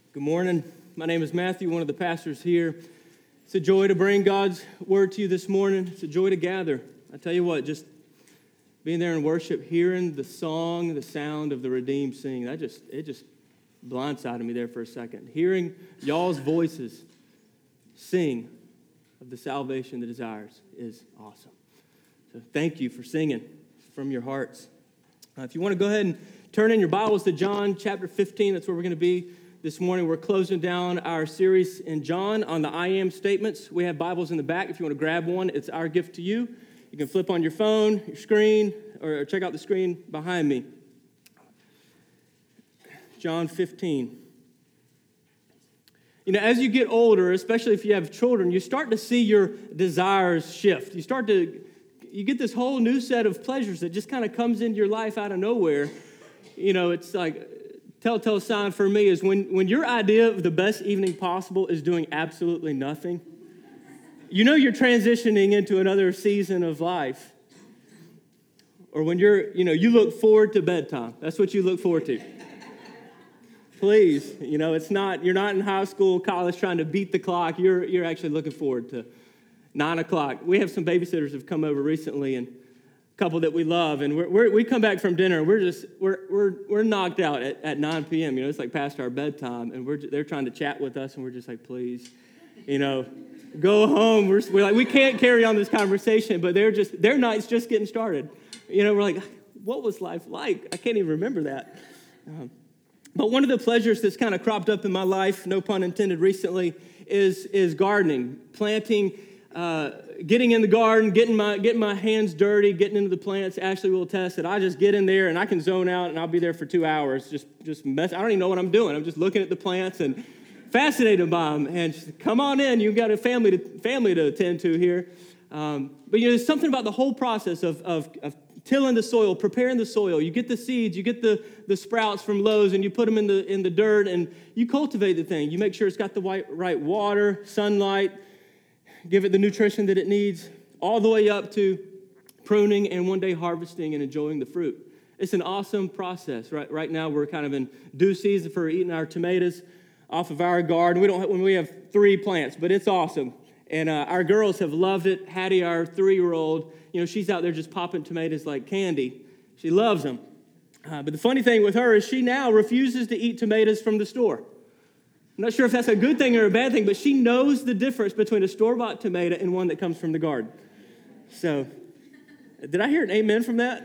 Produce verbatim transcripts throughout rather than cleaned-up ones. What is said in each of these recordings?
Good morning. My name is Matthew, one of the pastors here. It's a joy to bring God's word to you this morning. It's a joy to gather. I tell you what, just being there in worship, hearing the song, the sound of the redeemed sing, that just it just blindsided me there for a second. Hearing y'all's voices sing of the salvation that is ours is awesome. So thank you for singing from your hearts. Uh, if you want to go ahead and turn in your Bibles to John chapter fifteen, that's where we're going to be this morning. We're closing down our series in John on the I am statements. We have Bibles in the back. If you want to grab one, it's our gift to you. You can flip on your phone, your screen, or check out the screen behind me. John fifteen. You know, as you get older, especially if you have children, you start to see your desires shift. You start to, you get this whole new set of pleasures that just kind of comes into your life out of nowhere. You know, it's like, telltale sign for me is when, when your idea of the best evening possible is doing absolutely nothing, you know you're transitioning into another season of life. Or when you're, you know, you look forward to bedtime. That's what you look forward to. Please, you know, it's not, you're not in high school, college trying to beat the clock. You're, you're actually looking forward to nine o'clock. We have some babysitters who've come over recently, and couple that we love, and we're, we're, we come back from dinner, and we're just we're we're we're knocked out at, at nine p.m. You know, it's like past our bedtime, and we're they're trying to chat with us, and we're just like, please, you know, go home. We're, we're like, we can't carry on this conversation, but they're just their night's just getting started. You know, we're like, what was life like? I can't even remember that. Um, but one of the pleasures that's kind of cropped up in my life, no pun intended, recently is is gardening, planting. Uh, getting in the garden, getting my getting my hands dirty, getting into the plants. Ashley will attest that I just get in there and I can zone out and I'll be there for two hours. Just just mess. I don't even know what I'm doing. I'm just looking at the plants and fascinated by them. And she said, come on in. You've got a family to family to attend to here. Um, but you know, there's something about the whole process of, of of tilling the soil, preparing the soil. You get the seeds, you get the the sprouts from Lowe's, and you put them in the in the dirt and you cultivate the thing. You make sure it's got the right, right water, sunlight. Give it the nutrition that it needs, all the way up to pruning and one day harvesting and enjoying the fruit. It's an awesome process. Right, right now, we're kind of in due season for eating our tomatoes off of our garden. We don't have, when we have three plants, but it's awesome. And uh, our girls have loved it. Hattie, our three-year-old, you know, she's out there just popping tomatoes like candy. She loves them. Uh, but the funny thing with her is she now refuses to eat tomatoes from the store. I'm not sure if that's a good thing or a bad thing, but she knows the difference between a store-bought tomato and one that comes from the garden. So, did I hear an amen from that?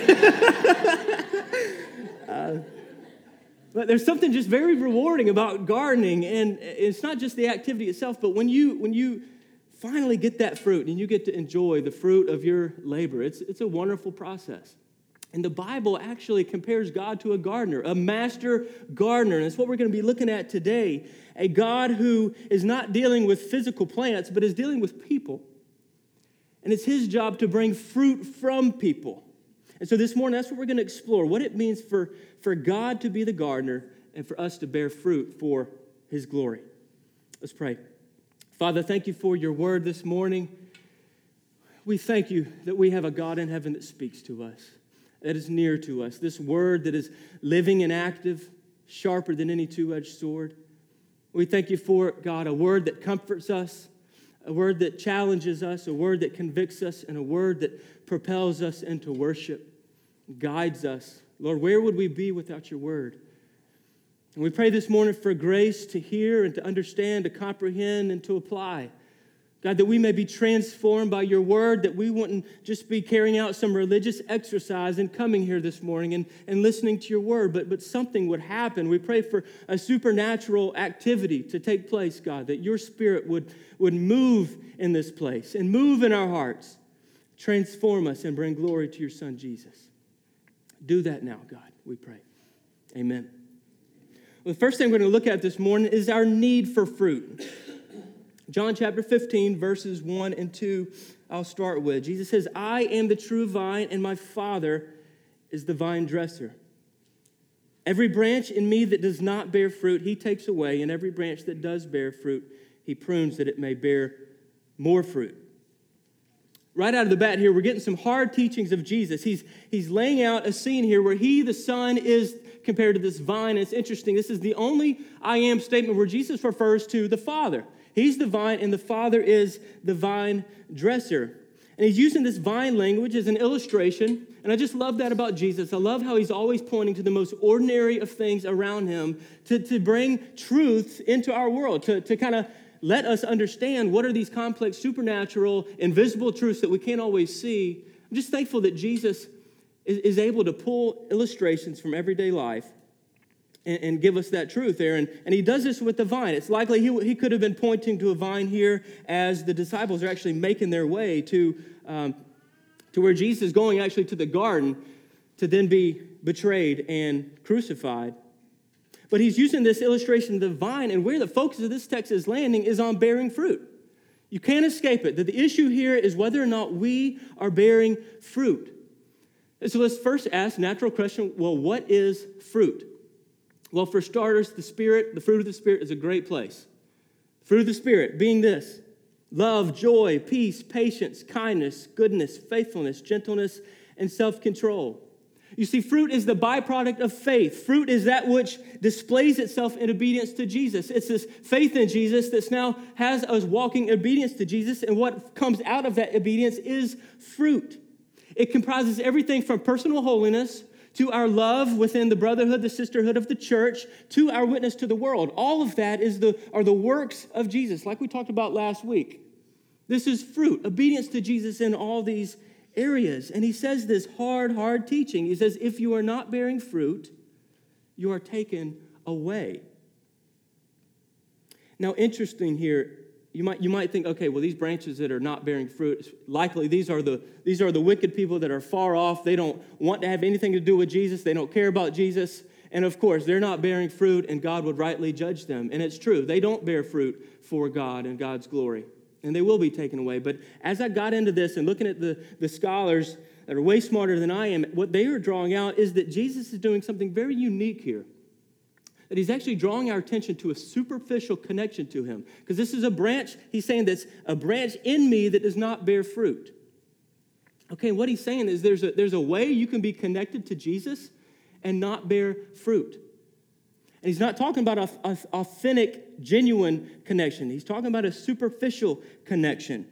uh, but there's something just very rewarding about gardening, and it's not just the activity itself, but when you when you finally get that fruit and you get to enjoy the fruit of your labor, it's it's a wonderful process. And the Bible actually compares God to a gardener, a master gardener. And that's what we're going to be looking at today. A God who is not dealing with physical plants, but is dealing with people. And it's his job to bring fruit from people. And so this morning, that's what we're going to explore, what it means for, for God to be the gardener and for us to bear fruit for his glory. Let's pray. Father, thank you for your word this morning. We thank you that we have a God in heaven that speaks to us, that is near to us, this word that is living and active, sharper than any two-edged sword. We thank you for it, God, a word that comforts us, a word that challenges us, a word that convicts us, and a word that propels us into worship, guides us. Lord, where would we be without your word? And we pray this morning for grace to hear and to understand, to comprehend, and to apply. God, that we may be transformed by your word, that we wouldn't just be carrying out some religious exercise and coming here this morning and, and listening to your word, but, but something would happen. We pray for a supernatural activity to take place, God, that your spirit would, would move in this place and move in our hearts, transform us and bring glory to your son, Jesus. Do that now, God, we pray. Amen. Well, the first thing we're going to look at this morning is our need for fruit. John chapter fifteen, verses one and two, I'll start with. Jesus says, I am the true vine, and my Father is the vine dresser. Every branch in me that does not bear fruit, he takes away, and every branch that does bear fruit, he prunes that it may bear more fruit. Right out of the bat here, we're getting some hard teachings of Jesus. He's, he's laying out a scene here where he, the Son, is compared to this vine. It's interesting. This is the only I am statement where Jesus refers to the Father. He's the vine, and the Father is the vine dresser. And he's using this vine language as an illustration. And I just love that about Jesus. I love how he's always pointing to the most ordinary of things around him to, to bring truth into our world, to, to kind of let us understand what are these complex, supernatural, invisible truths that we can't always see. I'm just thankful that Jesus is, is able to pull illustrations from everyday life and, and give us that truth there. And, and he does this with the vine. It's likely he, he could have been pointing to a vine here as the disciples are actually making their way to, um, to where Jesus is going actually to the garden to then be betrayed and crucified. But he's using this illustration of the vine, and where the focus of this text is landing is on bearing fruit. You can't escape it. That the issue here is whether or not we are bearing fruit. And so let's first ask natural question, well, what is fruit? Well, for starters, the Spirit, the fruit of the Spirit is a great place. Fruit of the Spirit being this: love, joy, peace, patience, kindness, goodness, faithfulness, gentleness, and self-control. You see, fruit is the byproduct of faith. Fruit is that which displays itself in obedience to Jesus. It's this faith in Jesus that now has us walking in obedience to Jesus, and what comes out of that obedience is fruit. It comprises everything from personal holiness to our love within the brotherhood, the sisterhood of the church, to our witness to the world. All of that is the are the works of Jesus, like we talked about last week. This is fruit, obedience to Jesus in all these areas. And he says this hard, hard teaching. He says, if you are not bearing fruit, you are taken away. Now, interesting here, you might you might think, okay, well, these branches that are not bearing fruit, likely these are the these are the wicked people that are far off. They don't want to have anything to do with Jesus. They don't care about Jesus. And of course, they're not bearing fruit, and God would rightly judge them. And it's true. They don't bear fruit for God and God's glory. And they will be taken away. But as I got into this and looking at the, the scholars that are way smarter than I am, what they are drawing out is that Jesus is doing something very unique here. That he's actually drawing our attention to a superficial connection to him. Because this is a branch, he's saying that's a branch in me that does not bear fruit. Okay, what he's saying is there's a, there's a way you can be connected to Jesus and not bear fruit. And he's not talking about an authentic, genuine connection. He's talking about a superficial connection.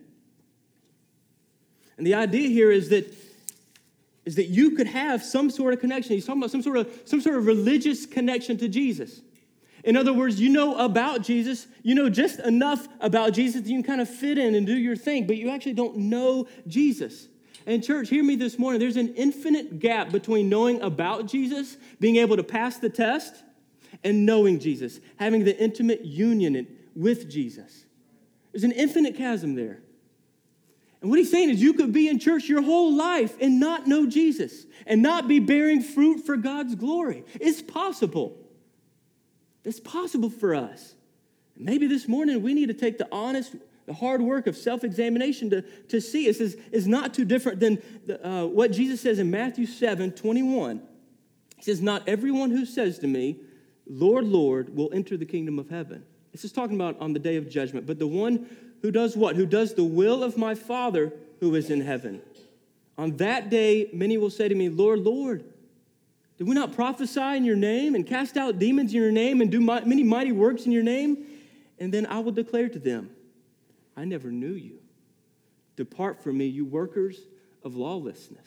And the idea here is that, is that you could have some sort of connection. He's talking about some sort of, some sort of religious connection to Jesus. In other words, you know about Jesus. You know just enough about Jesus that you can kind of fit in and do your thing, but you actually don't know Jesus. And church, hear me this morning. There's an infinite gap between knowing about Jesus, being able to pass the test, and knowing Jesus, having the intimate union with Jesus. There's an infinite chasm there. And what he's saying is you could be in church your whole life and not know Jesus and not be bearing fruit for God's glory. It's possible. It's possible for us. Maybe this morning we need to take the honest, the hard work of self-examination to, to see. This is, is not too different than the, uh, what Jesus says in Matthew seven twenty-one. He says, not everyone who says to me, Lord, Lord, will enter the kingdom of heaven. This is talking about on the day of judgment. But the one who does what? Who does the will of my Father who is in heaven. On that day, many will say to me, Lord, Lord, did we not prophesy in your name and cast out demons in your name and do many mighty works in your name? And then I will declare to them, I never knew you. Depart from me, you workers of lawlessness.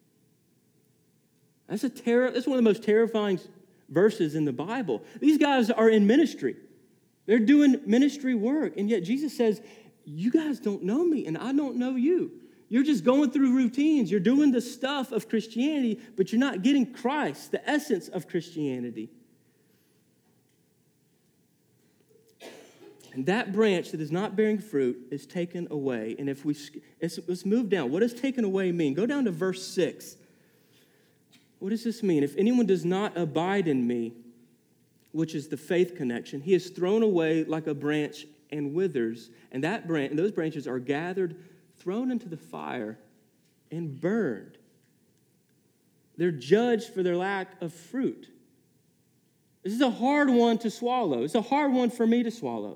That's a terror. That's one of the most terrifying verses in the Bible. These guys are in ministry. They're doing ministry work. And yet Jesus says, you guys don't know me and I don't know you. You're just going through routines. You're doing the stuff of Christianity, but you're not getting Christ, the essence of Christianity. And that branch that is not bearing fruit is taken away. And if we, let's move down. What does taken away mean? Go down to verse six. What does this mean? If anyone does not abide in me, which is the faith connection, he is thrown away like a branch and withers. And that branch, and those branches are gathered, thrown into the fire, and burned. They're judged for their lack of fruit. This is a hard one to swallow. It's a hard one for me to swallow.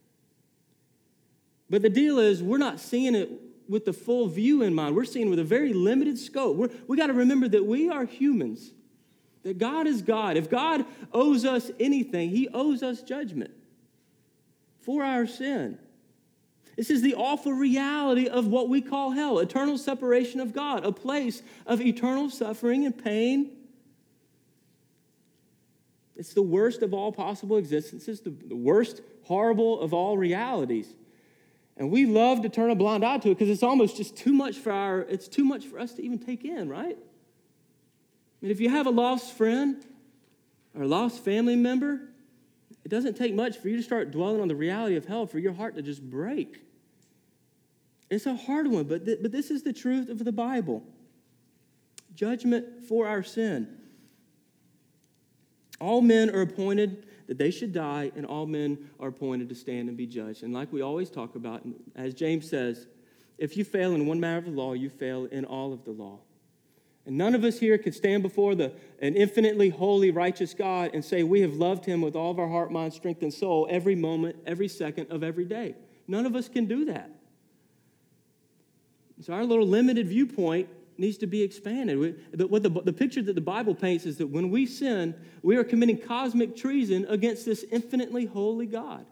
But the deal is, we're not seeing it with the full view in mind. We're seeing it with a very limited scope. We're, we got to remember that we are humans. That God is God. If God owes us anything, he owes us judgment for our sin. This is the awful reality of what we call hell, eternal separation of God, a place of eternal suffering and pain. It's the worst of all possible existences, the, the worst, horrible of all realities. And we love to turn a blind eye to it because it's almost just too much for our, it's too much for us to even take in, right? I mean, if you have a lost friend or a lost family member, it doesn't take much for you to start dwelling on the reality of hell for your heart to just break. It's a hard one, but, th- but this is the truth of the Bible. Judgment for our sin. All men are appointed that they should die, and all men are appointed to stand and be judged. And like we always talk about, as James says, if you fail in one matter of the law, you fail in all of the law. And none of us here can stand before the, an infinitely holy, righteous God and say we have loved him with all of our heart, mind, strength, and soul every moment, every second of every day. None of us can do that. So our little limited viewpoint needs to be expanded. We, the, what the, the picture that the Bible paints is that when we sin, we are committing cosmic treason against this infinitely holy God.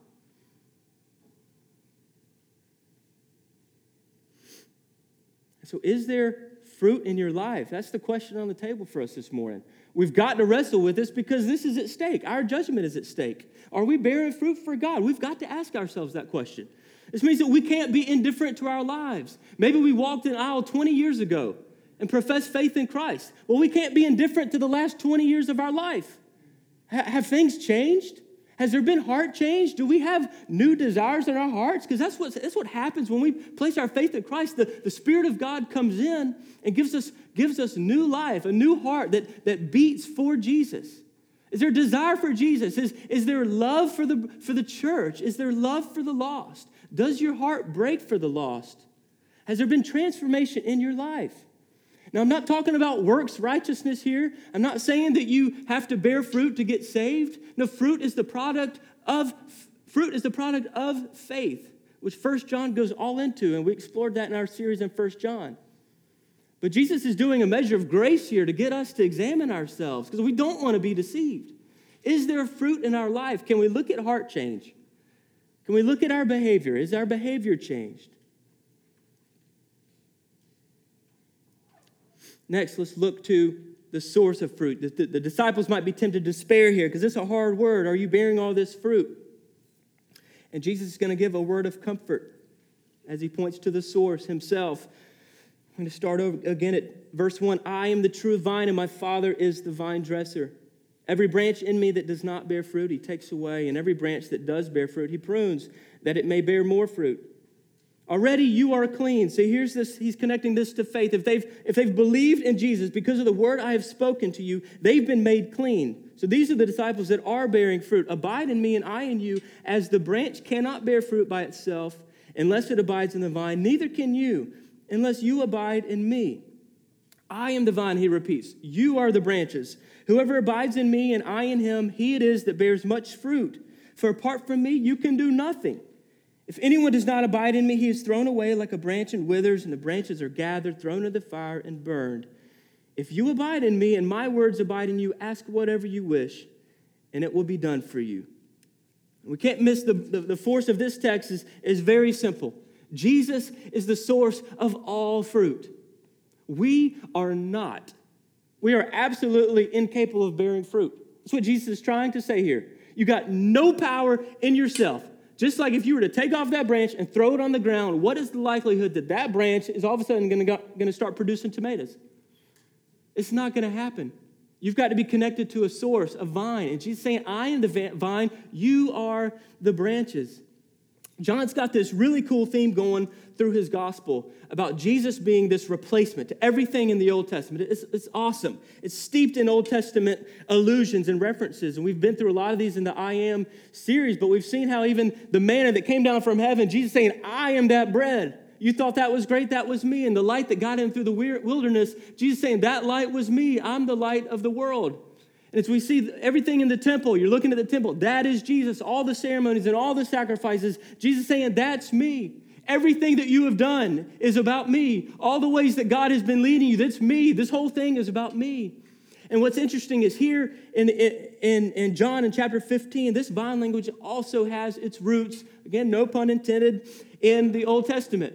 So is there fruit in your life? That's the question on the table for us this morning. We've got to wrestle with this because this is at stake. Our judgment is at stake. Are we bearing fruit for God? We've got to ask ourselves that question. This means that we can't be indifferent to our lives. Maybe we walked in aisle twenty years ago and professed faith in Christ. Well, we can't be indifferent to the last twenty years of our life. H- have things changed? Has there been heart change? Do we have new desires in our hearts? Because that's what, that's what happens when we place our faith in Christ. The, the Spirit of God comes in and gives us, gives us new life, a new heart that, that beats for Jesus. Is there desire for Jesus? Is, is there love for the, for the church? Is there love for the lost? Does your heart break for the lost? Has there been transformation in your life? Now, I'm not talking about works righteousness here. I'm not saying that you have to bear fruit to get saved. No, fruit is the product of fruit is the product of faith, which First John goes all into, and we explored that in our series in First John. But Jesus is doing a measure of grace here to get us to examine ourselves because we don't want to be deceived. Is there fruit in our life? Can we look at heart change? Can we look at our behavior? Is our behavior changed? Next, let's look to the source of fruit. The, the, the disciples might be tempted to despair here because it's a hard word. Are you bearing all this fruit? And Jesus is going to give a word of comfort as he points to the source himself. I'm going to start over again at verse one. I am the true vine, and my Father is the vine dresser. Every branch in me that does not bear fruit, he takes away. And every branch that does bear fruit, he prunes, that it may bear more fruit. Already you are clean. So here's this, he's connecting this to faith. If they've, if they've believed in Jesus because of the word I have spoken to you, they've been made clean. So these are the disciples that are bearing fruit. Abide in me and I in you, as the branch cannot bear fruit by itself unless it abides in the vine. Neither can you unless you abide in me. I am the vine, he repeats. You are the branches. Whoever abides in me and I in him, he it is that bears much fruit. For apart from me, you can do nothing. If anyone does not abide in me, he is thrown away like a branch and withers, and the branches are gathered, thrown into the fire, and burned. If you abide in me and my words abide in you, ask whatever you wish, and it will be done for you. We can't miss the, the, the force of this text is, is very simple. Jesus is the source of all fruit. We are not. We are absolutely incapable of bearing fruit. That's what Jesus is trying to say here. You got no power in yourself. Just like if you were to take off that branch and throw it on the ground, what is the likelihood that that branch is all of a sudden going to start producing tomatoes? It's not going to happen. You've got to be connected to a source, a vine. And Jesus is saying, I am the vine, you are the branches. John's got this really cool theme going through his gospel about Jesus being this replacement to everything in the Old Testament. It's, it's awesome. It's steeped in Old Testament allusions and references. And we've been through a lot of these in the I Am series, but we've seen how even the manna that came down from heaven, Jesus saying, I am that bread. You thought that was great? That was me. And the light that got in through the wilderness, Jesus saying, that light was me. I'm the light of the world. And as we see everything in the temple, you're looking at the temple, that is Jesus. All the ceremonies and all the sacrifices, Jesus saying, that's me. Everything that you have done is about me. All the ways that God has been leading you, that's me. This whole thing is about me. And what's interesting is here in, in, in John in chapter fifteen, this vine language also has its roots, again, no pun intended, in the Old Testament.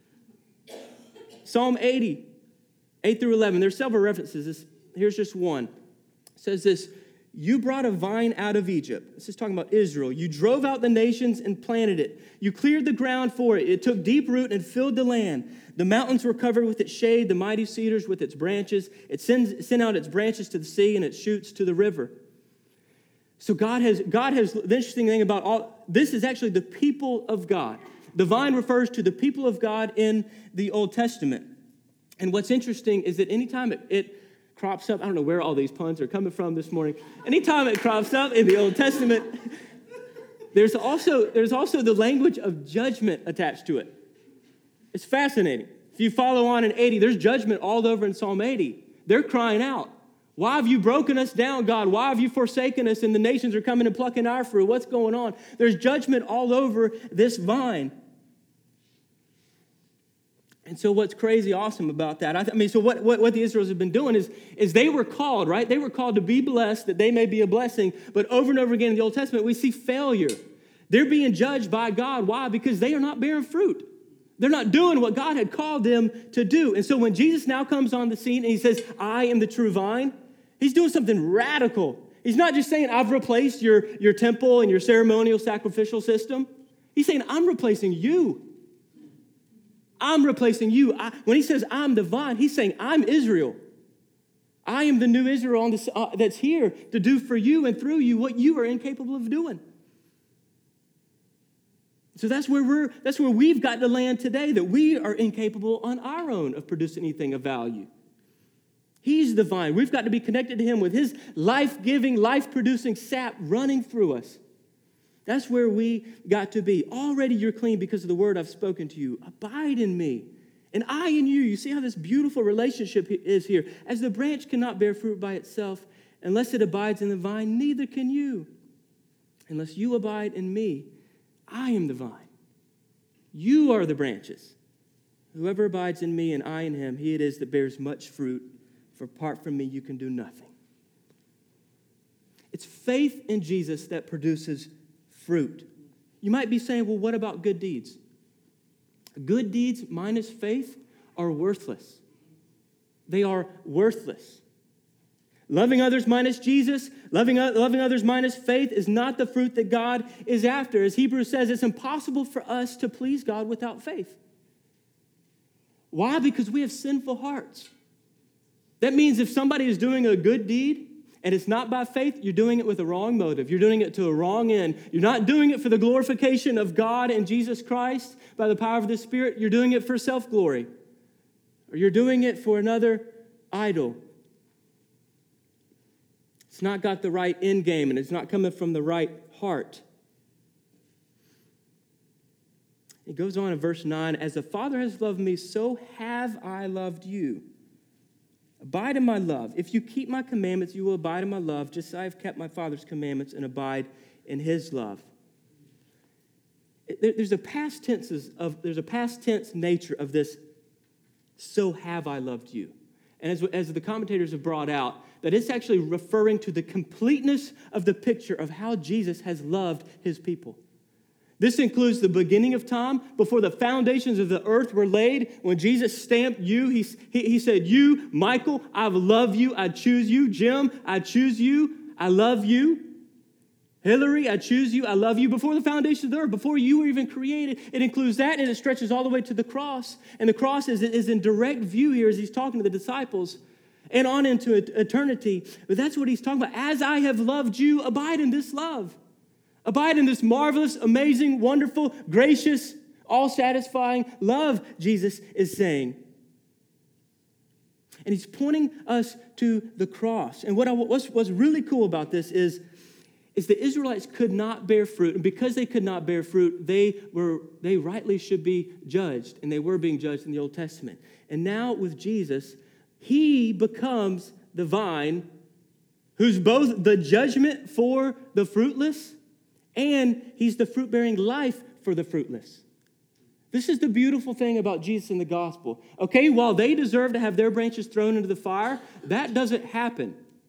Psalm eighty, eight through eleven, there's several references. Here's just one. It says this, you brought a vine out of Egypt. This is talking about Israel. You drove out the nations and planted it. You cleared the ground for it. It took deep root and filled the land. The mountains were covered with its shade, the mighty cedars with its branches. It sends, sent out its branches to the sea and its shoots to the river. So God has, God has, the interesting thing about all, this is actually the people of God. The vine refers to the people of God in the Old Testament. And what's interesting is that anytime it, it crops up, I don't know where all these puns are coming from this morning. Anytime it crops up in the Old Testament, there's also, there's also the language of judgment attached to it. It's fascinating. If you follow on in eighty, there's judgment all over in Psalm eighty. They're crying out, why have you broken us down, God? Why have you forsaken us? And the nations are coming and plucking our fruit. What's going on? There's judgment all over this vine. And so what's crazy awesome about that, I, th- I mean, so what, what, what the Israelites have been doing is, is they were called, right? They were called to be blessed, that they may be a blessing. But over and over again in the Old Testament, we see failure. They're being judged by God. Why? Because they are not bearing fruit. They're not doing what God had called them to do. And so when Jesus now comes on the scene and he says, I am the true vine, he's doing something radical. He's not just saying, I've replaced your, your temple and your ceremonial sacrificial system. He's saying, I'm replacing you. I'm replacing you. I, when he says, I'm the vine, he's saying, I'm Israel. I am the new Israel on this, uh, that's here to do for you and through you what you are incapable of doing. So that's where we're, that's where we've got to land today, that we are incapable on our own of producing anything of value. He's the vine. We've got to be connected to him with his life-giving, life-producing sap running through us. That's where we got to be. Already you're clean because of the word I've spoken to you. Abide in me, and I in you. You see how this beautiful relationship is here. As the branch cannot bear fruit by itself unless it abides in the vine, neither can you. Unless you abide in me, I am the vine. You are the branches. Whoever abides in me and I in him, he it is that bears much fruit. For apart from me, you can do nothing. It's faith in Jesus that produces fruit. You might be saying, well, what about good deeds? Good deeds minus faith are worthless. They are worthless. Loving others minus Jesus, loving, loving others minus faith is not the fruit that God is after. As Hebrews says, it's impossible for us to please God without faith. Why? Because we have sinful hearts. That means if somebody is doing a good deed, and it's not by faith, you're doing it with a wrong motive. You're doing it to a wrong end. You're not doing it for the glorification of God and Jesus Christ by the power of the Spirit. You're doing it for self-glory. Or you're doing it for another idol. It's not got the right end game, and it's not coming from the right heart. It goes on in verse nine, as the Father has loved me, so have I loved you. Abide in my love. If you keep my commandments, you will abide in my love, just as I have kept my Father's commandments and abide in his love. There's a past tenses of there's a past tense nature of this, so have I loved you. And as, as the commentators have brought out, that it's actually referring to the completeness of the picture of how Jesus has loved his people. This includes the beginning of time, before the foundations of the earth were laid. When Jesus stamped you, he, he, he said, you, Michael, I love you, I choose you. Jim, I choose you, I love you. Hillary, I choose you, I love you. Before the foundations of the earth, before you were even created, it includes that, and it stretches all the way to the cross. And the cross is, is in direct view here as he's talking to the disciples and on into eternity. But that's what he's talking about. As I have loved you, abide in this love. Abide in this marvelous, amazing, wonderful, gracious, all-satisfying love, Jesus is saying. And he's pointing us to the cross. And what I, what's, what's really cool about this is, is the Israelites could not bear fruit. And because they could not bear fruit, they were they rightly should be judged. And they were being judged in the Old Testament. And now with Jesus, he becomes the vine who's both the judgment for the fruitless, and he's the fruit-bearing life for the fruitless. This is the beautiful thing about Jesus in the gospel. Okay, while they deserve to have their branches thrown into the fire, that doesn't happen.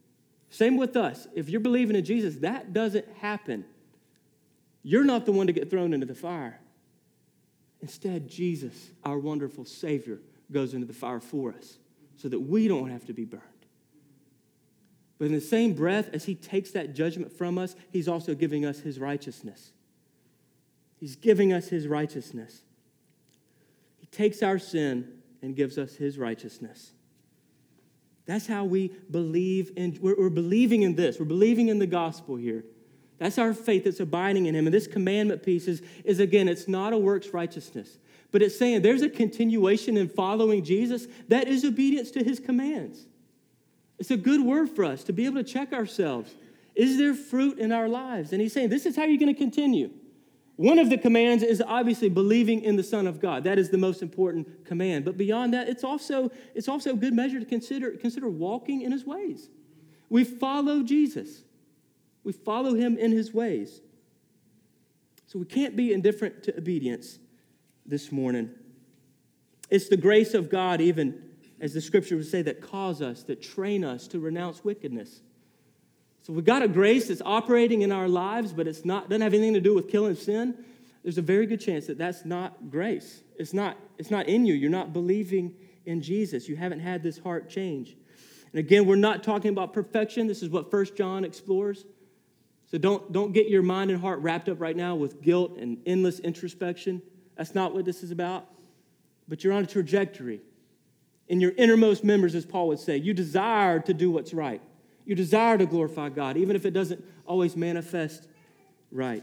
Same with us. If you're believing in Jesus, that doesn't happen. You're not the one to get thrown into the fire. Instead, Jesus, our wonderful Savior, goes into the fire for us so that we don't have to be burned. But in the same breath, as he takes that judgment from us, he's also giving us his righteousness. He's giving us his righteousness. He takes our sin and gives us his righteousness. That's how we believe in, we're, we're believing in this. We're believing in the gospel here. That's our faith that's abiding in him. And this commandment piece is, is, again, it's not a works righteousness. But it's saying there's a continuation in following Jesus that is obedience to his commands. It's a good word for us to be able to check ourselves. Is there fruit in our lives? And he's saying this is how you're going to continue. One of the commands is obviously believing in the Son of God. That is the most important command. But beyond that, it's also, it's also a good measure to consider, consider walking in his ways. We follow Jesus. We follow him in his ways. So we can't be indifferent to obedience this morning. It's the grace of God, even as the scripture would say, that cause us, that train us to renounce wickedness. So we've got a grace that's operating in our lives, but it's not doesn't have anything to do with killing sin. There's a very good chance that that's not grace. It's not, it's not in you. You're not believing in Jesus. You haven't had this heart change. And again, we're not talking about perfection. This is what First John explores. So don't, don't get your mind and heart wrapped up right now with guilt and endless introspection. That's not what this is about. But you're on a trajectory. In your innermost members, as Paul would say, you desire to do what's right. You desire to glorify God, even if it doesn't always manifest right.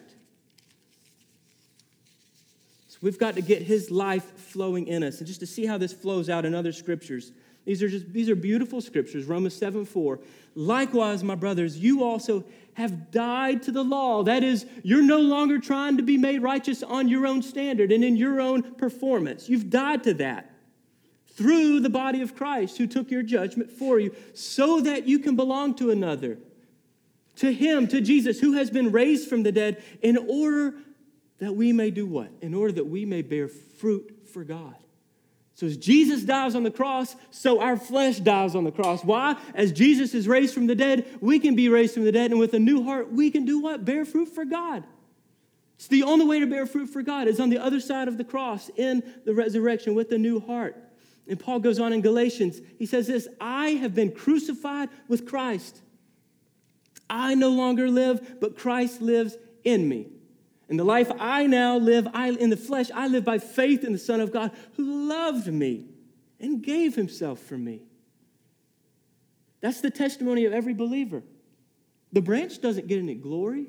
So we've got to get his life flowing in us. And just to see how this flows out in other scriptures, these are just these are beautiful scriptures. Romans seven four. Likewise, my brothers, you also have died to the law. That is, you're no longer trying to be made righteous on your own standard and in your own performance. You've died to that through the body of Christ, who took your judgment for you, so that you can belong to another, to him, to Jesus, who has been raised from the dead, in order that we may do what? In order that we may bear fruit for God. So as Jesus dies on the cross, so our flesh dies on the cross. Why? As Jesus is raised from the dead, we can be raised from the dead, and with a new heart, we can do what? Bear fruit for God. It's the only way to bear fruit for God is on the other side of the cross, in the resurrection, with a new heart. And Paul goes on in Galatians. He says this, I have been crucified with Christ. I no longer live, but Christ lives in me. And the life I now live, I in the flesh, I live by faith in the Son of God who loved me and gave himself for me. That's the testimony of every believer. The branch doesn't get any glory.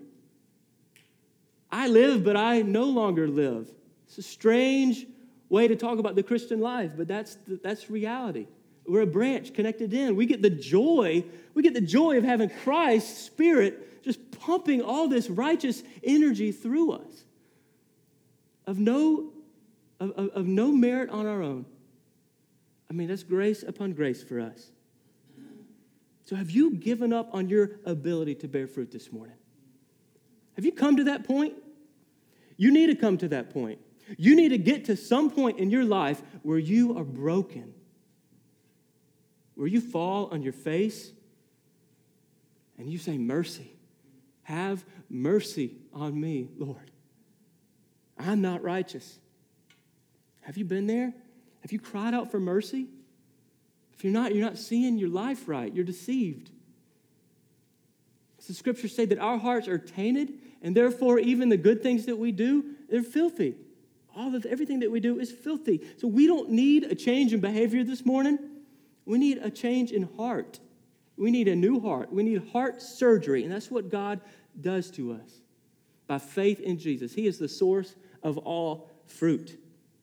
I live, but I no longer live. It's a strange way to talk about the Christian life, but that's that's reality. We're a branch connected in. We get the joy, we get the joy of having Christ's Spirit just pumping all this righteous energy through us. Of no, of, of, of no merit on our own. I mean, that's grace upon grace for us. So have you given up on your ability to bear fruit this morning? Have you come to that point? You need to come to that point. You need to get to some point in your life where you are broken, where you fall on your face and you say, mercy, have mercy on me, Lord. I'm not righteous. Have you been there? Have you cried out for mercy? If you're not, you're not seeing your life right. You're deceived. The scriptures say that our hearts are tainted, and therefore even the good things that we do, they're filthy. All of everything that we do is filthy. So we don't need a change in behavior this morning. We need a change in heart. We need a new heart. We need heart surgery, and that's what God does to us by faith in Jesus. He is the source of all fruit.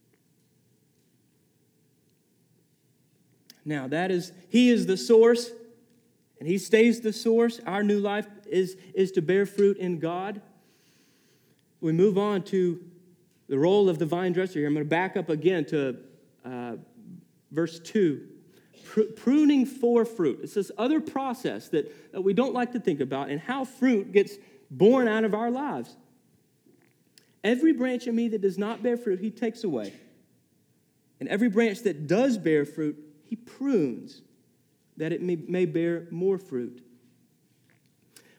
Now, that is, he is the source, and he stays the source. Our new life is, is to bear fruit in God. We move on to the role of the vine dresser here. I'm going to back up again to uh, verse two. Pr- pruning for fruit. It's this other process that, that we don't like to think about, and how fruit gets born out of our lives. Every branch in me that does not bear fruit, he takes away. And every branch that does bear fruit, he prunes, that it may, may bear more fruit.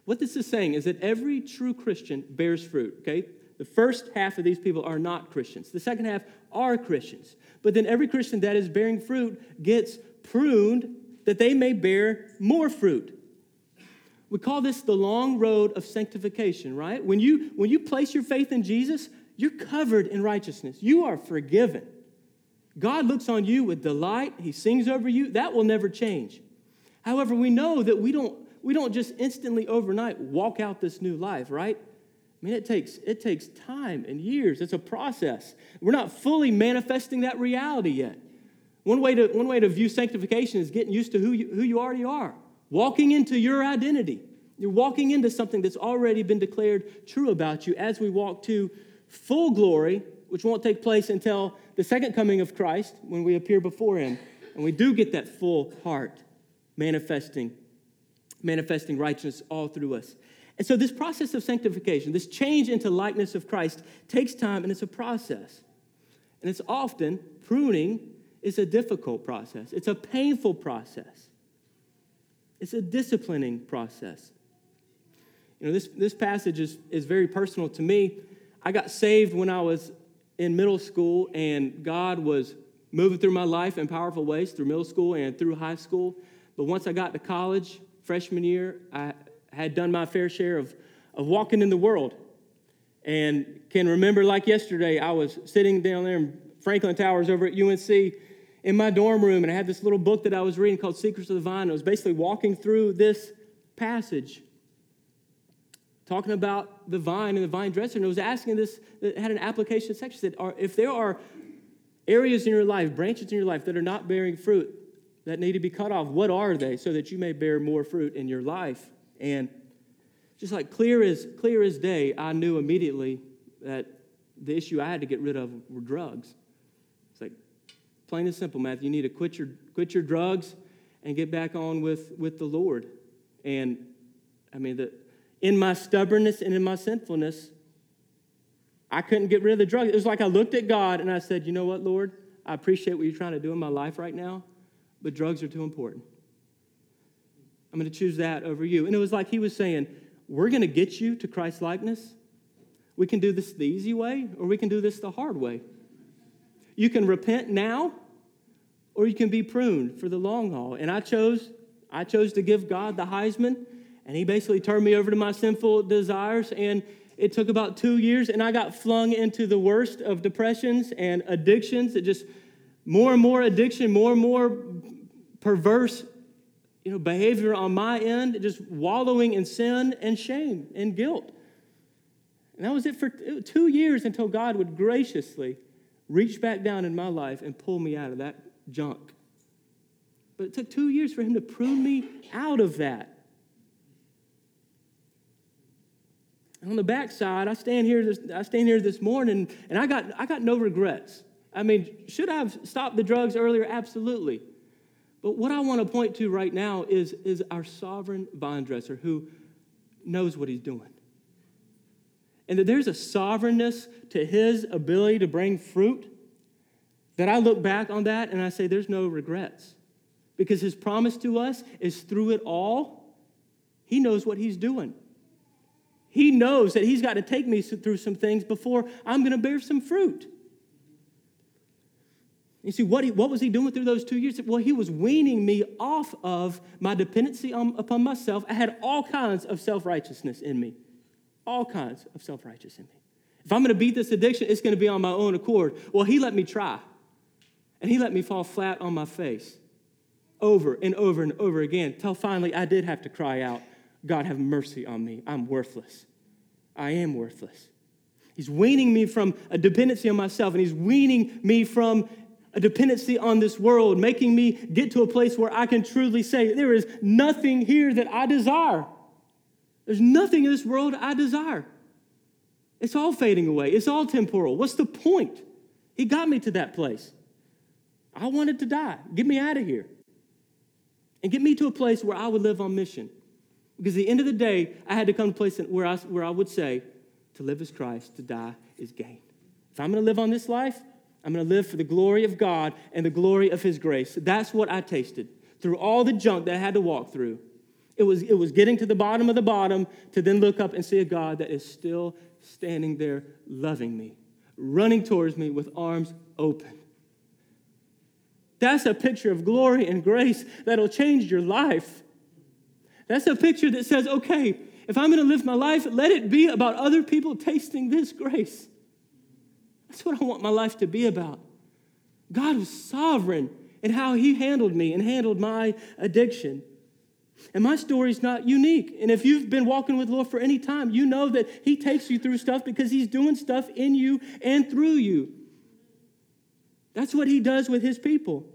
What this is saying is that every true Christian bears fruit, okay? The first half of these people are not Christians. The second half are Christians. But then every Christian that is bearing fruit gets pruned that they may bear more fruit. We call this the long road of sanctification, right? When you, when you place your faith in Jesus, you're covered in righteousness. You are forgiven. God looks on you with delight. He sings over you. That will never change. However, we know that we don't, we don't just instantly overnight walk out this new life, right? I mean, it takes, it takes time and years. It's a process. We're not fully manifesting that reality yet. One way to, one way to view sanctification is getting used to who you, who you already are, walking into your identity. You're walking into something that's already been declared true about you as we walk to full glory, which won't take place until the second coming of Christ when we appear before him. And we do get that full heart manifesting, manifesting righteousness all through us. And so this process of sanctification, this change into likeness of Christ, takes time, and it's a process. And it's often, pruning is a difficult process. It's a painful process. It's a disciplining process. You know, this, this passage is, is very personal to me. I got saved when I was in middle school, and God was moving through my life in powerful ways through middle school and through high school. But once I got to college, freshman year, I had done my fair share of, of walking in the world. And can remember like yesterday, I was sitting down there in Franklin Towers over at U N C in my dorm room, and I had this little book that I was reading called Secrets of the Vine. I was basically walking through this passage, talking about the vine and the vine dresser, and it was asking this, it had an application section that are, if there are areas in your life, branches in your life that are not bearing fruit, that need to be cut off, what are they so that you may bear more fruit in your life? And just like clear as clear as day, I knew immediately that the issue I had to get rid of were drugs. It's like plain and simple, Matthew. You need to quit your quit your drugs and get back on with, with the Lord. And I mean, the, in my stubbornness and in my sinfulness, I couldn't get rid of the drugs. It was like I looked at God and I said, you know what, Lord? I appreciate what you're trying to do in my life right now, but drugs are too important. I'm going to choose that over you. And it was like he was saying, we're going to get you to Christ's likeness. We can do this the easy way, or we can do this the hard way. You can repent now, or you can be pruned for the long haul. And I chose, I chose to give God the Heisman, and he basically turned me over to my sinful desires. And it took about two years, and I got flung into the worst of depressions and addictions. It just more and more addiction, more and more perverse, you know, behavior on my end, just wallowing in sin and shame and guilt. And that was it for two years until God would graciously reach back down in my life and pull me out of that junk. But it took two years for him to prune me out of that. And on the backside, I stand here this, I stand here this morning, and I got, I got no regrets. I mean, should I have stopped the drugs earlier? Absolutely. But what I want to point to right now is, is our sovereign vine dresser who knows what he's doing. And that there's a sovereignness to his ability to bring fruit that I look back on that and I say there's no regrets. Because his promise to us is through it all, he knows what he's doing. He knows that he's got to take me through some things before I'm going to bear some fruit. You see, what, he, what was he doing through those two years? Well, he was weaning me off of my dependency on, upon myself. I had all kinds of self-righteousness in me. All kinds of self-righteousness in me. If I'm going to beat this addiction, it's going to be on my own accord. Well, he let me try. And he let me fall flat on my face over and over and over again until finally I did have to cry out, God, have mercy on me. I'm worthless. I am worthless. He's weaning me from a dependency on myself, and he's weaning me from a dependency on this world, making me get to a place where I can truly say, there is nothing here that I desire. There's nothing in this world I desire. It's all fading away. It's all temporal. What's the point? He got me to that place. I wanted to die. Get me out of here. And get me to a place where I would live on mission. Because at the end of the day, I had to come to a place where I, where I would say, to live is Christ, to die is gain. If I'm going to live on this life, I'm going to live for the glory of God and the glory of his grace. That's what I tasted through all the junk that I had to walk through. It was, it was getting to the bottom of the bottom to then look up and see a God that is still standing there loving me, running towards me with arms open. That's a picture of glory and grace that'll change your life. That's a picture that says, okay, if I'm going to live my life, let it be about other people tasting this grace. That's what I want my life to be about. God was sovereign in how he handled me and handled my addiction. And my story's not unique. And if you've been walking with the Lord for any time, you know that he takes you through stuff because he's doing stuff in you and through you. That's what he does with his people.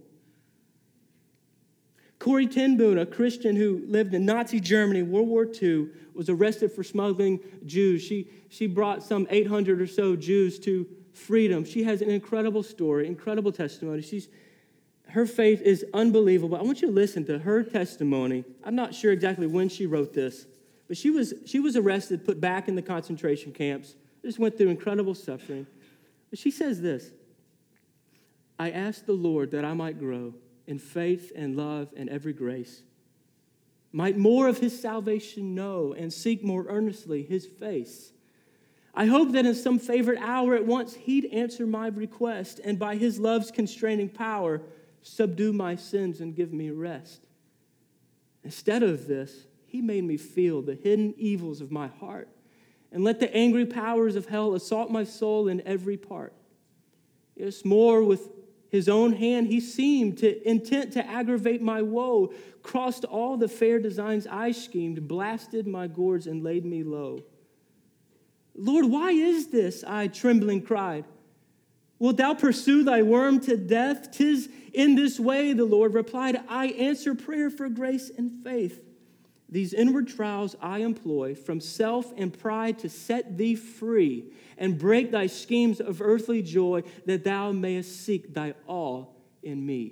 Corrie ten Boom, a Christian who lived in Nazi Germany, World War Two, was arrested for smuggling Jews. She, she brought some eight hundred or so Jews to freedom. She has an incredible story, incredible testimony. She's, her faith is unbelievable. I want you to listen to her testimony. I'm not sure exactly when she wrote this, but she was, she was arrested, put back in the concentration camps, just went through incredible suffering. But she says this, I asked the Lord that I might grow in faith and love and every grace, might more of his salvation know and seek more earnestly his face. I hope that in some favorite hour at once he'd answer my request and by his love's constraining power subdue my sins and give me rest. Instead of this, he made me feel the hidden evils of my heart and let the angry powers of hell assault my soul in every part. Yes, more with his own hand, he seemed to intent to aggravate my woe, crossed all the fair designs I schemed, blasted my gourds and laid me low. Lord, why is this? I trembling cried. Wilt thou pursue thy worm to death? 'Tis in this way, the Lord replied, I answer prayer for grace and faith. These inward trials I employ from self and pride to set thee free and break thy schemes of earthly joy that thou mayest seek thy all in me.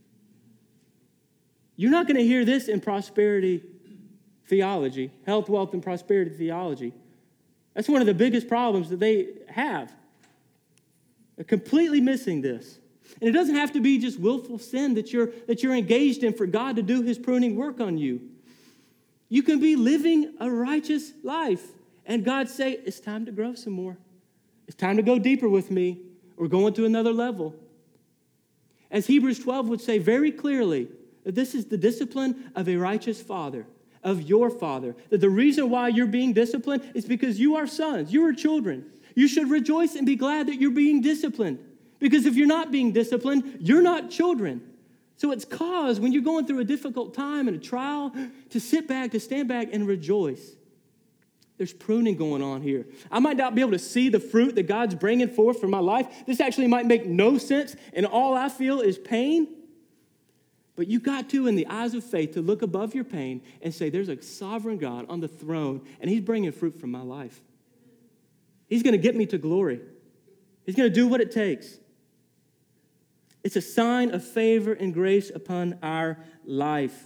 You're not going to hear this in prosperity theology, health, wealth, and prosperity theology. That's one of the biggest problems that they have. They're completely missing this. And it doesn't have to be just willful sin that you're, that you're engaged in for God to do his pruning work on you. You can be living a righteous life, and God say, it's time to grow some more. It's time to go deeper with me. We're going to another level. As Hebrews twelve would say very clearly, that this is the discipline of a righteous father, of your father. That the reason why you're being disciplined is because you are sons, you are children. You should rejoice and be glad that you're being disciplined. Because if you're not being disciplined, you're not children. So it's cause when you're going through a difficult time and a trial to sit back, to stand back and rejoice. There's pruning going on here. I might not be able to see the fruit that God's bringing forth for my life. This actually might make no sense, and all I feel is pain. But you got to, in the eyes of faith, to look above your pain and say, there's a sovereign God on the throne, and he's bringing fruit from my life. He's going to get me to glory. He's going to do what it takes. It's a sign of favor and grace upon our life.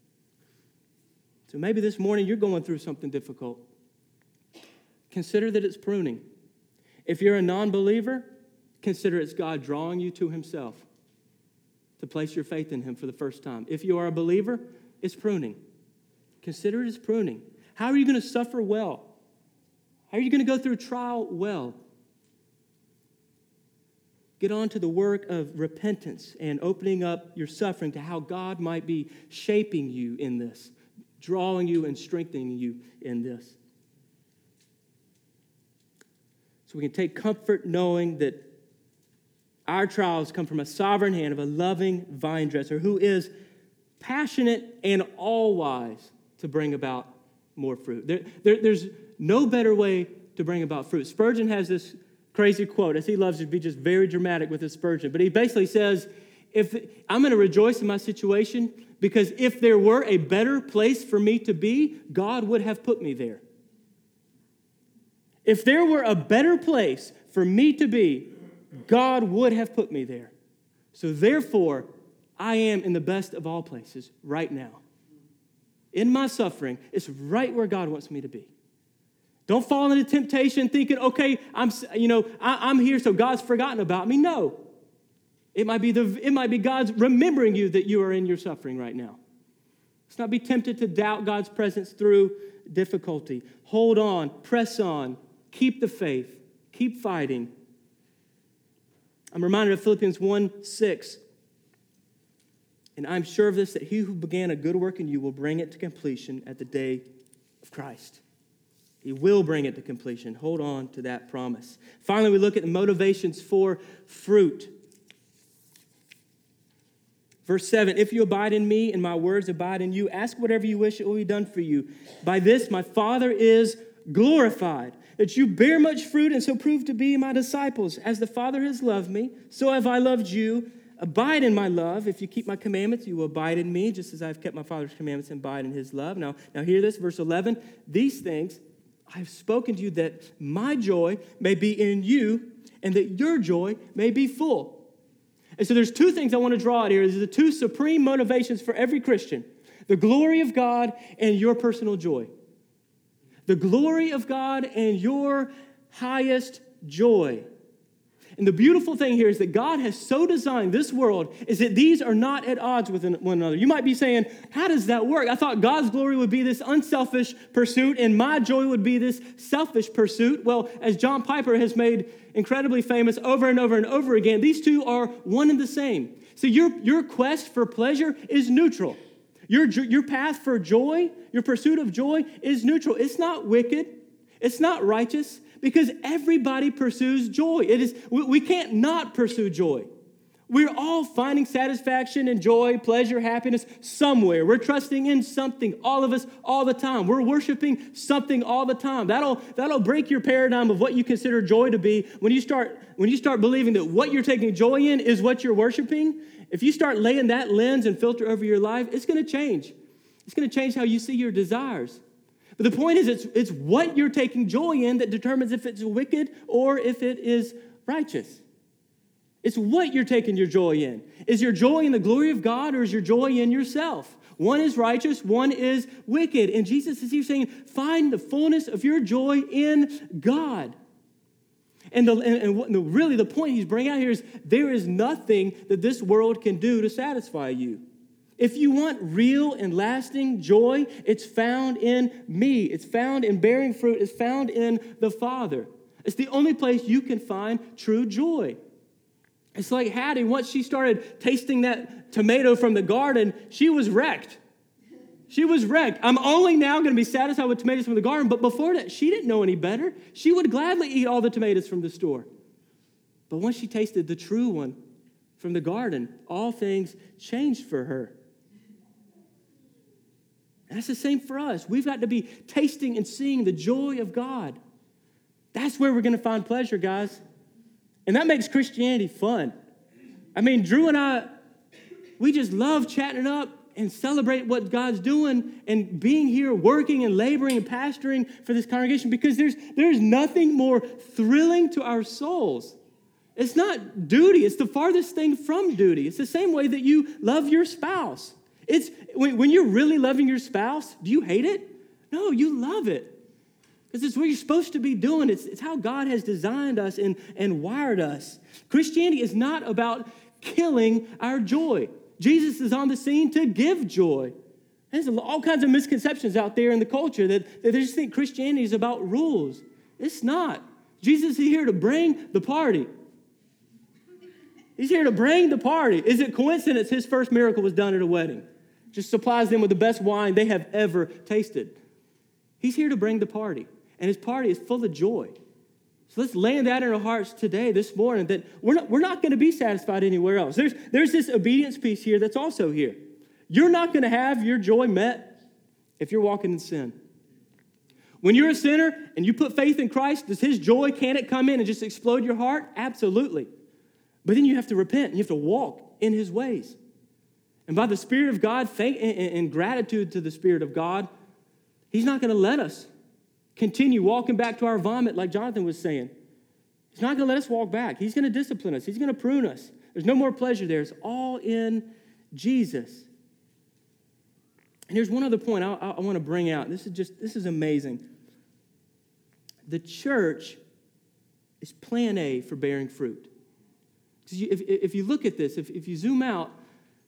So maybe this morning you're going through something difficult. Consider that it's pruning. If you're a non-believer, consider it's God drawing you to himself to place your faith in him for the first time. If you are a believer, it's pruning. Consider it as pruning. How are you going to suffer well? How are you going to go through trial well? Get on to the work of repentance and opening up your suffering to how God might be shaping you in this, drawing you and strengthening you in this. So we can take comfort knowing that our trials come from a sovereign hand of a loving vine dresser who is passionate and all-wise to bring about more fruit. There, there, there's no better way to bring about fruit. Spurgeon has this crazy quote, as he loves to be just very dramatic with his Spurgeon. But he basically says, if I'm going to rejoice in my situation because if there were a better place for me to be, God would have put me there. If there were a better place for me to be, God would have put me there. So therefore, I am in the best of all places right now. In my suffering, it's right where God wants me to be. Don't fall into temptation thinking, okay, I'm, you know, I, I'm here, so God's forgotten about me. No. It might be the, it might be God's remembering you that you are in your suffering right now. Let's not be tempted to doubt God's presence through difficulty. Hold on, press on, keep the faith, keep fighting. I'm reminded of Philippians one six. And I'm sure of this, that he who began a good work in you will bring it to completion at the day of Christ. He will bring it to completion. Hold on to that promise. Finally, we look at the motivations for fruit. Verse seven, if you abide in me and my words abide in you, ask whatever you wish, it will be done for you. By this my Father is glorified, that you bear much fruit and so prove to be my disciples. As the Father has loved me, so have I loved you. Abide in my love. If you keep my commandments, you will abide in me, just as I've kept my Father's commandments and abide in his love. Now, now hear this, verse eleven. These things I have spoken to you that my joy may be in you and that your joy may be full. And so there's two things I want to draw out here. These are the two supreme motivations for every Christian. The glory of God and your personal joy. The glory of God and your highest joy. And the beautiful thing here is that God has so designed this world is that these are not at odds with one another. You might be saying, how does that work? I thought God's glory would be this unselfish pursuit and my joy would be this selfish pursuit. Well, as John Piper has made incredibly famous over and over and over again, these two are one and the same. So your, your quest for pleasure is neutral. Your, your path for joy, your pursuit of joy is neutral. It's not wicked. It's not righteous. Because everybody pursues joy. It is we can't not pursue joy. We're all finding satisfaction and joy, pleasure, happiness somewhere. We're trusting in something, all of us, all the time. We're worshiping something all the time. That'll, that'll break your paradigm of what you consider joy to be. When you start, when you start believing that what you're taking joy in is what you're worshiping, if you start laying that lens and filter over your life, it's going to change. It's going to change how you see your desires. But the point is, it's, it's what you're taking joy in that determines if it's wicked or if it is righteous. It's what you're taking your joy in. Is your joy in the glory of God or is your joy in yourself? One is righteous, one is wicked. And Jesus is here saying, find the fullness of your joy in God. And, the, and, and really the point he's bringing out here is there is nothing that this world can do to satisfy you. If you want real and lasting joy, it's found in me. It's found in bearing fruit. It's found in the Father. It's the only place you can find true joy. It's like Hattie, once she started tasting that tomato from the garden, she was wrecked. She was wrecked. I'm only now going to be satisfied with tomatoes from the garden, but before that, she didn't know any better. She would gladly eat all the tomatoes from the store. But once she tasted the true one from the garden, all things changed for her. That's the same for us. We've got to be tasting and seeing the joy of God. That's where we're going to find pleasure, guys. And that makes Christianity fun. I mean, Drew and I, we just love chatting it up and celebrate what God's doing and being here, working and laboring and pastoring for this congregation because there's, there's nothing more thrilling to our souls. It's not duty. It's the farthest thing from duty. It's the same way that you love your spouse. It's when you're really loving your spouse, do you hate it? No, you love it. Because it's what you're supposed to be doing. It's, it's how God has designed us and, and wired us. Christianity is not about killing our joy. Jesus is on the scene to give joy. There's all kinds of misconceptions out there in the culture that, that they just think Christianity is about rules. It's not. Jesus is here to bring the party. He's here to bring the party. Is it coincidence his first miracle was done at a wedding? Just supplies them with the best wine they have ever tasted. He's here to bring the party, and his party is full of joy. So let's land that in our hearts today, this morning, that we're not, we're not going to be satisfied anywhere else. There's, there's this obedience piece here that's also here. You're not going to have your joy met if you're walking in sin. When you're a sinner and you put faith in Christ, does his joy, can it come in and just explode your heart? Absolutely. But then you have to repent and you have to walk in his ways. And by the Spirit of God, thank and gratitude to the Spirit of God, he's not going to let us continue walking back to our vomit like Jonathan was saying. He's not going to let us walk back. He's going to discipline us. He's going to prune us. There's no more pleasure there. It's all in Jesus. And here's one other point I, I want to bring out. This is just, this is amazing. The church is plan A for bearing fruit. If, if you look at this, if, if you zoom out,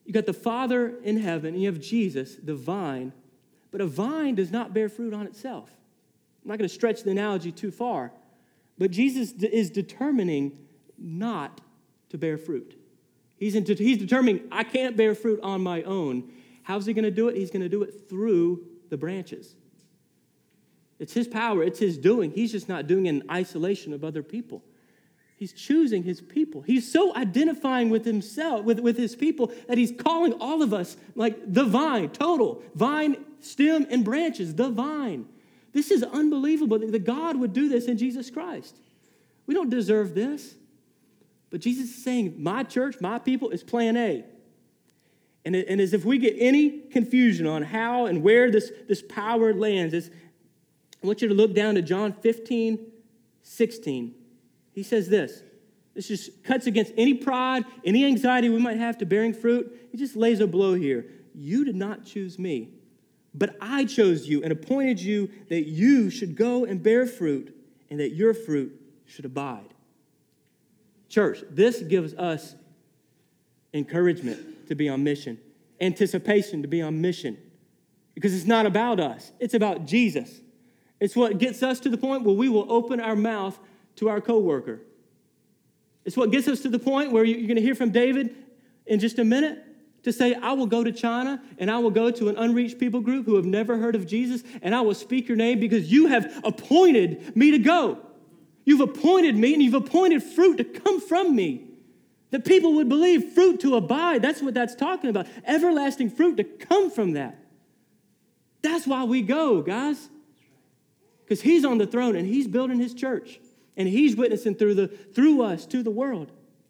You got the Father in heaven, and you have Jesus, the vine. But a vine does not bear fruit on itself. I'm not going to stretch the analogy too far. But Jesus is determining not to bear fruit. He's, into, he's determining, I can't bear fruit on my own. How's he going to do it? He's going to do it through the branches. It's his power. It's his doing. He's just not doing it in isolation of other people. He's choosing his people. He's so identifying with himself, with, with his people, that he's calling all of us like the vine, total. Vine, stem, and branches, the vine. This is unbelievable that God would do this in Jesus Christ. We don't deserve this. But Jesus is saying, my church, my people is plan A. And, it, and as if we get any confusion on how and where this, this power lands, is, I want you to look down to John fifteen, sixteen. He says this. This just cuts against any pride, any anxiety we might have to bearing fruit. He just lays a blow here. You did not choose me, but I chose you and appointed you that you should go and bear fruit and that your fruit should abide. Church, this gives us encouragement to be on mission, anticipation to be on mission, because it's not about us. It's about Jesus. It's what gets us to the point where we will open our mouth to our coworker. It's what gets us to the point where you're going to hear from David in just a minute to say, I will go to China and I will go to an unreached people group who have never heard of Jesus, and I will speak your name because you have appointed me to go. You've appointed me, and you've appointed fruit to come from me, that people would believe, fruit to abide. That's what that's talking about. Everlasting fruit to come from that. That's why we go, guys. Because he's on the throne, and he's building his church, and he's witnessing through the through us to the world.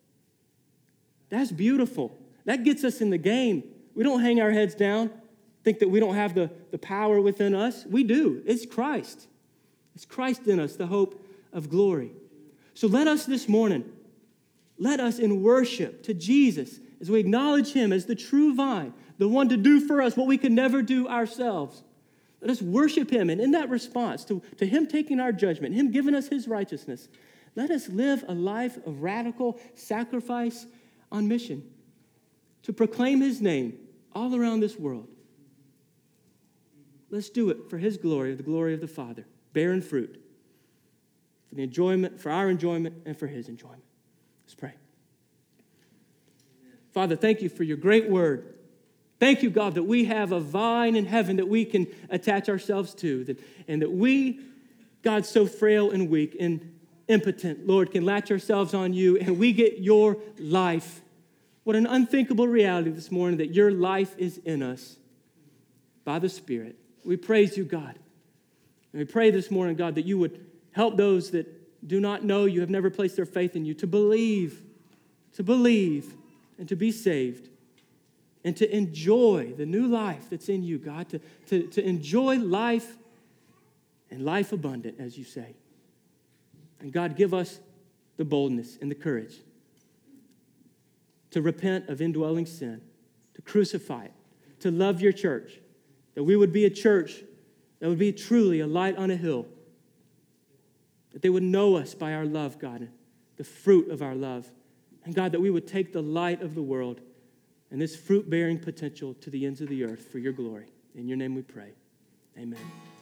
That's beautiful. That gets us in the game. We don't hang our heads down, think that we don't have the, the power within us. We do. It's Christ. It's Christ in us, the hope of glory. So let us this morning, let us in worship to Jesus as we acknowledge him as the true vine, the one to do for us what we could never do ourselves. Let us worship him, and in that response to, to him taking our judgment, him giving us his righteousness, let us live a life of radical sacrifice on mission to proclaim his name all around this world. Let's do it for his glory, the glory of the Father, bearing fruit, for the enjoyment, for our enjoyment, and for his enjoyment. Let's pray. Father, thank you for your great word. Thank you, God, that we have a vine in heaven that we can attach ourselves to, that, and that we, God, so frail and weak and impotent, Lord, can latch ourselves on you, and we get your life. What an unthinkable reality this morning, that your life is in us by the Spirit. We praise you, God. And we pray this morning, God, that you would help those that do not know you, have never placed their faith in you, to believe, to believe, and to be saved, and to enjoy the new life that's in you, God, to, to, to enjoy life and life abundant, as you say. And God, give us the boldness and the courage to repent of indwelling sin, to crucify it, to love your church, that we would be a church that would be truly a light on a hill, that they would know us by our love, God, the fruit of our love. And God, that we would take the light of the world and this fruit-bearing potential to the ends of the earth for your glory. In your name we pray. Amen.